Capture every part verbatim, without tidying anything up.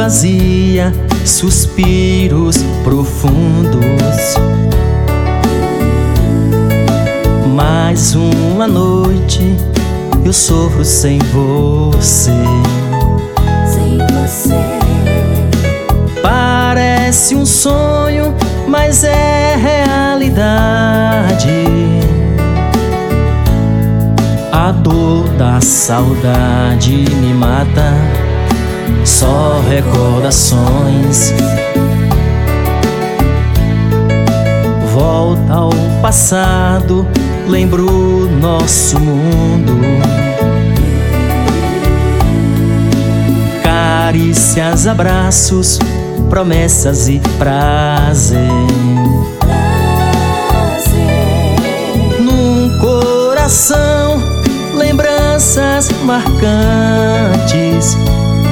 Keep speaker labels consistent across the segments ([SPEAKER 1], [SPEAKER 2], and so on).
[SPEAKER 1] vazia, suspiros profundos. Mais uma noite eu sofro sem você.
[SPEAKER 2] Sem você.
[SPEAKER 1] Parece um sonho, mas é realidade. A dor da saudade me mata, só recordações. Volta ao passado, lembro nosso mundo. Carícias, abraços, promessas e prazer.
[SPEAKER 2] Prazer.
[SPEAKER 1] Num coração, lembranças marcantes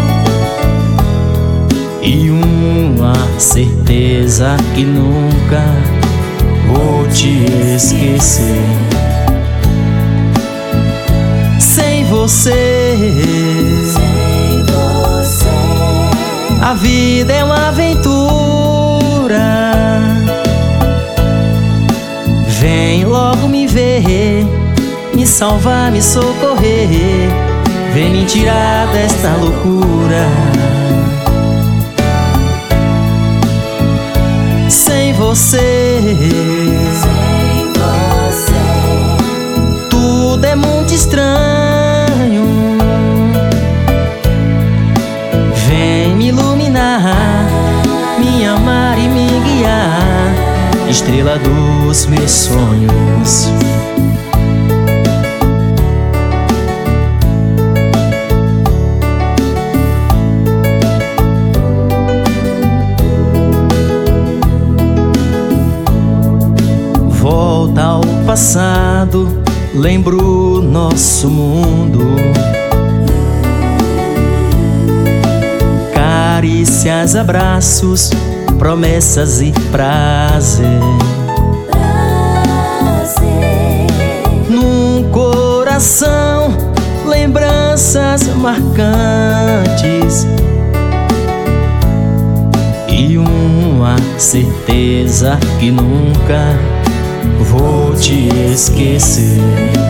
[SPEAKER 1] e uma certeza que nunca vou te esquecer. Sem você,
[SPEAKER 2] Sem você.
[SPEAKER 1] a vida é uma aventura. Vem logo me ver, me salvar, me socorrer. Vem me tirar desta loucura. Sem você,
[SPEAKER 2] Sem você.
[SPEAKER 1] tudo é muito estranho. Vem me iluminar, me amar e me guiar, estrela dos meus sonhos. Volta ao passado, lembro nosso mundo. Carícias, abraços, promessas e prazer.
[SPEAKER 2] Prazer.
[SPEAKER 1] Num coração, lembranças marcantes e uma certeza que nunca vou te esquecer.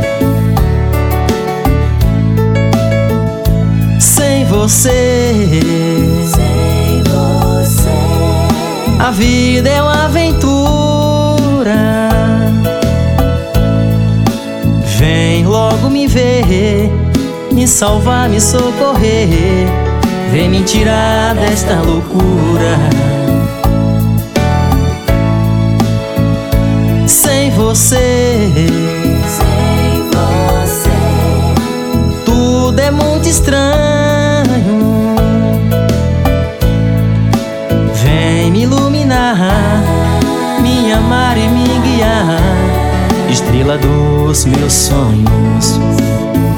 [SPEAKER 1] Sem você,
[SPEAKER 2] Sem você.
[SPEAKER 1] a vida é uma aventura. Vem logo me ver, me salvar, me socorrer. Vem me tirar desta loucura. Sem você,
[SPEAKER 2] Sem você.
[SPEAKER 1] tudo é muito estranho. Vem me iluminar, me amar e me guiar, estrela dos meus sonhos.